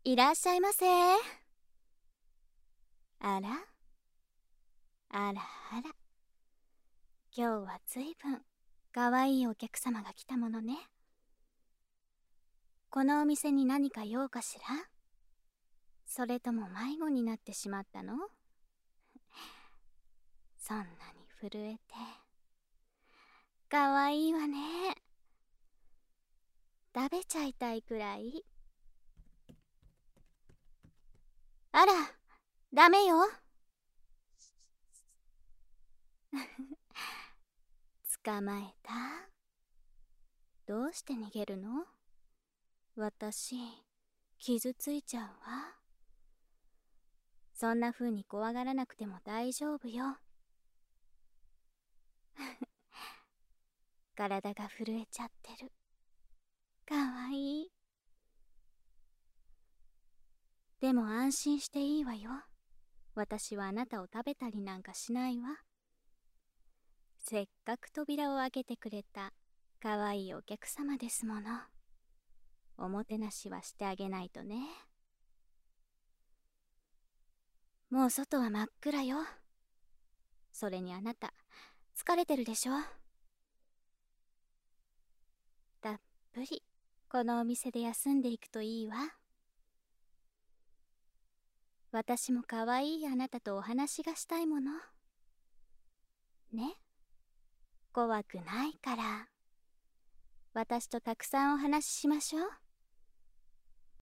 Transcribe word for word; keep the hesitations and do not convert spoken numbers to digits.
いらっしゃいませ。あらあらあら、今日はずいぶんかわいいお客様が来たものね。このお店に何か用かしら？それとも迷子になってしまったの？そんなに震えてかわいいわね。食べちゃいたいくらい。あら、ダメよ。捕まえた？どうして逃げるの？私、傷ついちゃうわ。そんな風に怖がらなくても大丈夫よ。体が震えちゃってる。かわいい。でも安心していいわよ。私はあなたを食べたりなんかしないわ。せっかく扉を開けてくれたかわいいお客様ですもの。おもてなしはしてあげないとね。もう外は真っ暗よ。それにあなた疲れてるでしょ。たっぷりこのお店で休んでいくといいわ。私もかわいいあなたとお話がしたいものね。怖くないから私とたくさんお話ししましょう。